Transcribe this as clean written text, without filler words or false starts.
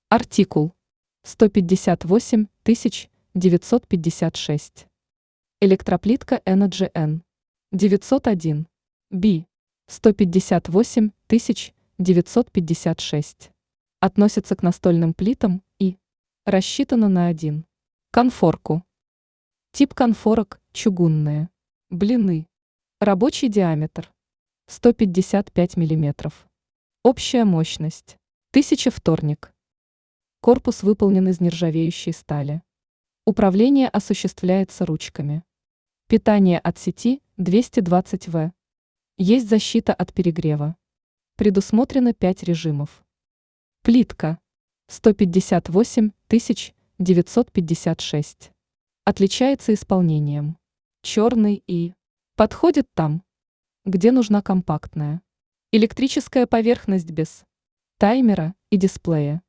Артикул 158 956. Электроплитка Energy N 901 B 158 956. Относится к настольным плитам и рассчитана на 1 конфорку. Тип конфорок – чугунные. Блины. Рабочий диаметр 155 мм. Общая мощность 1000 вторник. Корпус выполнен из нержавеющей стали. Управление осуществляется ручками. Питание от сети 220 В. Есть защита от перегрева. Предусмотрено 5 режимов. Плитка 158 956. Отличается исполнением. Черный и подходит там, где нужна компактная. Электрическая поверхность без таймера и дисплея.